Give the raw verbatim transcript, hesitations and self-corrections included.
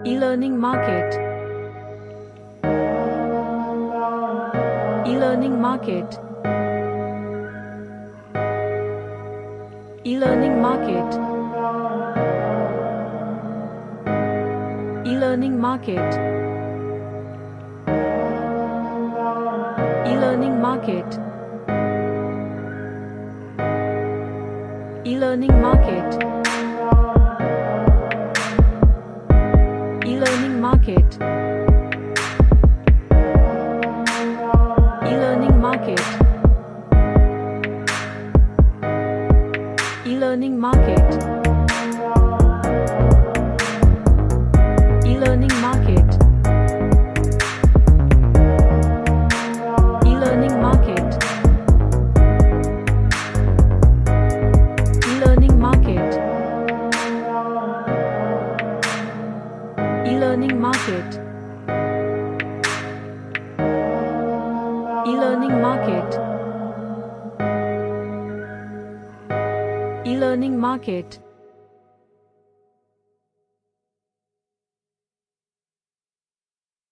E-learning market. E-learning market. E-learning market. E-learning market. E-learning market. E-learning market. E-learning market. E-learning market. E-learning market. E-learning market. E-learning market. E-learning market. E-learning market. E-learning market. E-learning market.